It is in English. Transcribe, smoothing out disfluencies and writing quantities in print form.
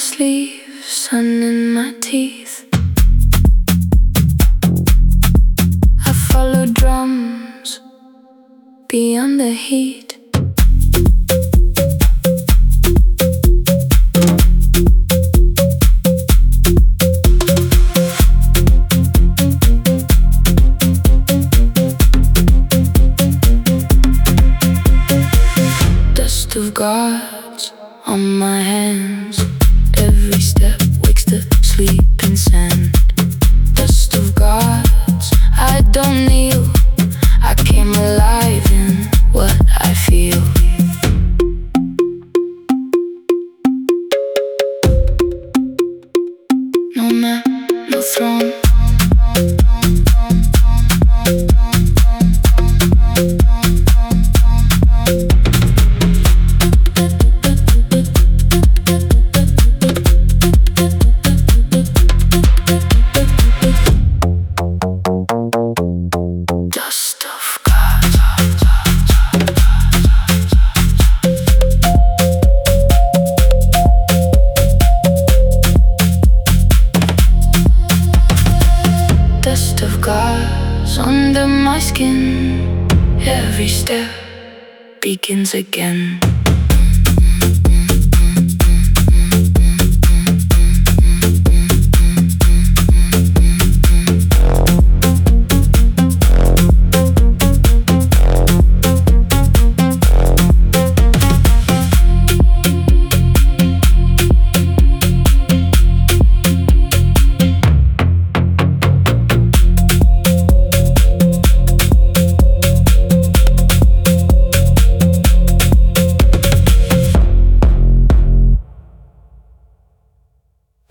sleeve, sun in my teeth. I follow drums beyond the heat. Dust of gods on my hands. Every step wakes the sleeping sand. Dust of gods, I don't kneel. I came alive in what I feel. No man, no throne. Dust of gods. Dust of gods under my skin. Every step begins again.